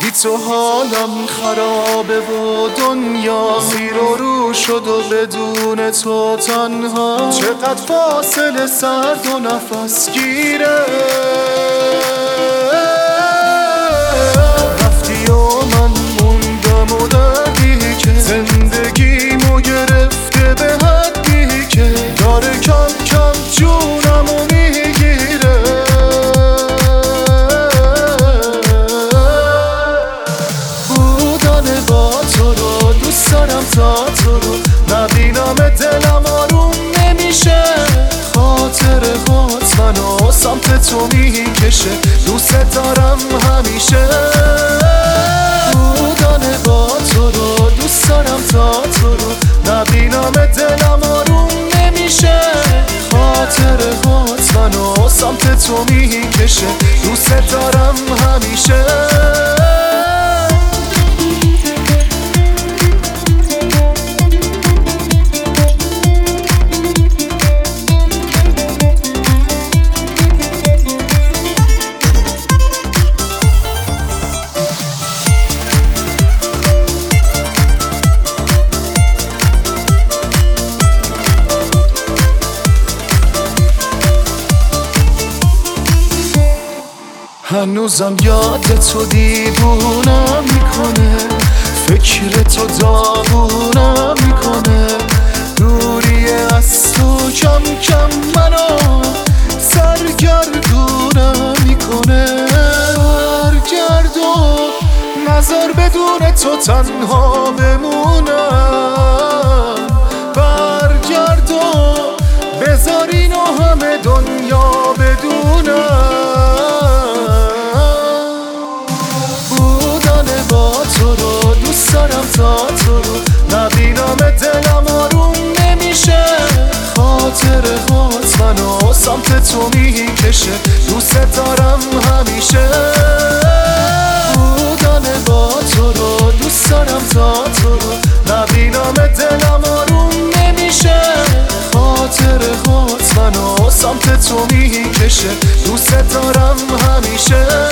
بی تو حالم خرابه و دنیا زیر و رو شد و بدون تو تنها چقدر فاصله سرد و نفس گیره رفتی و من موندم و دردی که زندگیمو گرفته به حدی که داره کم کم جونمو میگیره بودن با تو رو دوست دارم تا تو رو نبینم دلم آروم نمیشه خاطرهات منو سمت تو میکشه دوست دارم همیشه بودن با تو رو دوست دارم تا تو رو نبینم دلم آروم نمیشه خاطرهات منو سمت تو میکشه دوست دارم همیشه هنوزم یاد تو دیوونم میکنه فکر تو داغونم میکنه دوری از تو کم کم منو سرگردونم میکنه برگرد و نظر بدون تو تنها بمونم برگرد و بذار اینو همه دنیا بدونم دوست دارم تا تو رو نبینم دلم آروم نمیشه خاطرهات منو سمت تو میکشه دوست دارم همیشه بودن با تو رو دوست دارم تا تو رو نبینم دلم آروم نمیشه خاطرهات منو سمت تو میکشه دوست دارم همیشه